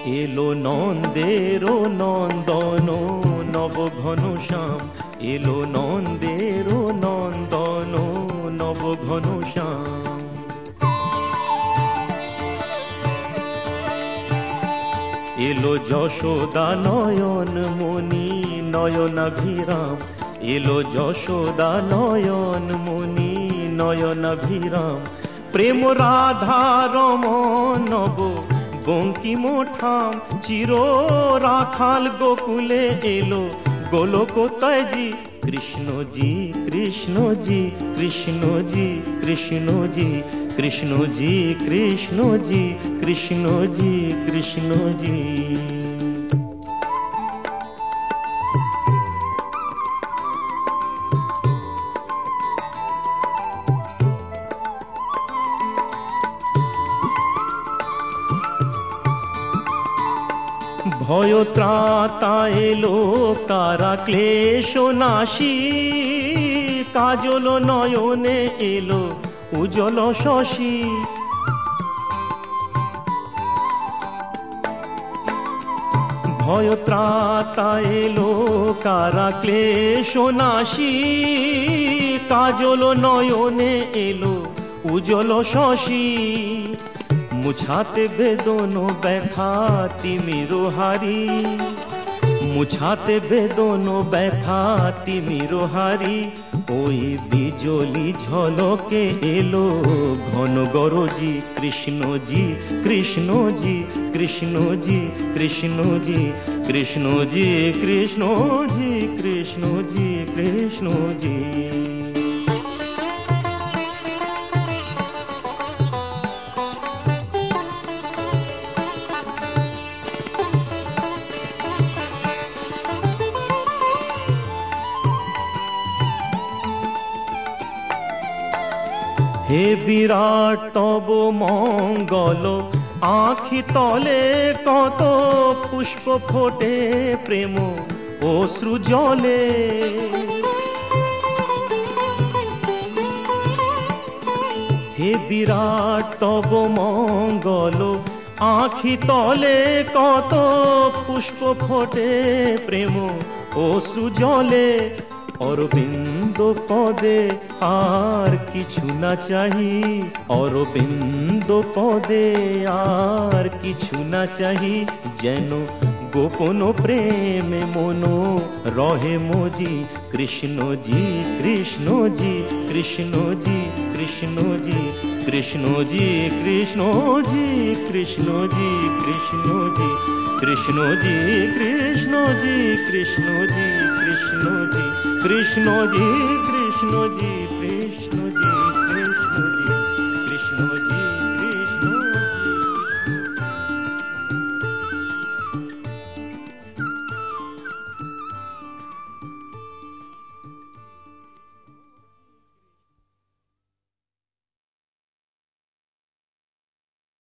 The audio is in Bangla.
এলো নন্দের নন্দন নব ঘনশ্যাম, এলো নন্দের নন্দন নব ঘনশ্যাম। এলো যশোদা নয়ন মণি নয়নাভিরাম, এলো যশোদা নয়ন মণি নয়নাভিরাম। প্রেম রাধা রমণ নব বঙ্কিম ঠাম, চির রাখাল গোকুলে এলো গোলকতাজি। কৃষ্ণজি কৃষ্ণজি কৃষ্ণজি কৃষ্ণজি কৃষ্ণজি কৃষ্ণজি কৃষ্ণজি কৃষ্ণজি। ভয় ত্রাতা এলো কারা ক্লেশ নাশী, কাজল নয়নে এলো উজ্জ্বল শশী। ভয় ত্রাতা এলো কারা ক্লেশ নাশী, কাজল নয়নে এলো উজ্জ্বল শশী। মুছাতে বেদন ব্যথা তিমির হারি, মুছাতে বেদন ব্যথা তিমির হারি। ওই বিজলি ঝলকে এলো ঘন গরজি। কৃষ্ণজি কৃষ্ণজি কৃষ্ণজি কৃষ্ণজি কৃষ্ণজি কৃষ্ণজি কৃষ্ণজি কৃষ্ণজি। হে বিরাট তব মঙ্গল, আঁখি তলে কত পুষ্প ফোটে প্রেম অশ্রু জলে। হে বিরাট তব মঙ্গল, আঁখি তলে কত পুষ্প ফোটে প্রেম অশ্রু জলে। অরবিন্দ পদে আর কিছু না চাহি, অরবিন্দ পদে আর কিছু না চাহি। যেন গোপন প্রেমে মন রহে মজি। কৃষ্ণজি কৃষ্ণজি কৃষ্ণজি কৃষ্ণজি কৃষ্ণজি কৃষ্ণজি কৃষ্ণজি কৃষ্ণজি কৃষ্ণজি কৃষ্ণজি কৃষ্ণজি কৃষ্ণজি কৃষ্ণজি কৃষ্ণজি কৃষ্ণজি।